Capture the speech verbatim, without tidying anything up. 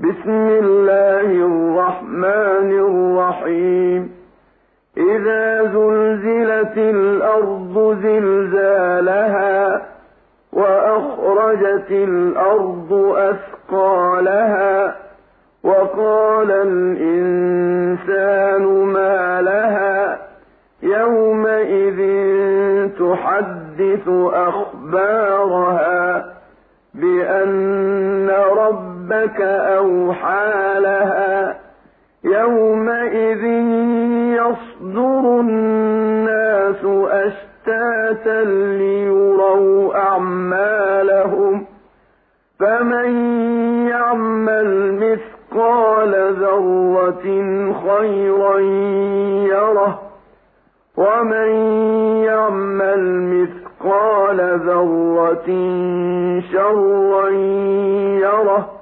بسم الله الرحمن الرحيم إذا زلزلت الأرض زلزالها وأخرجت الأرض أثقالها وقال الإنسان ما لها يومئذ تحدث أخبارها بأن ربك أوحى لها يومئذ يصدر الناس أشتاتا ليروا أعمالهم فمن يعمل مثقال ذرة خيرا يره ومن يعمل مثقال ذرة شرا يره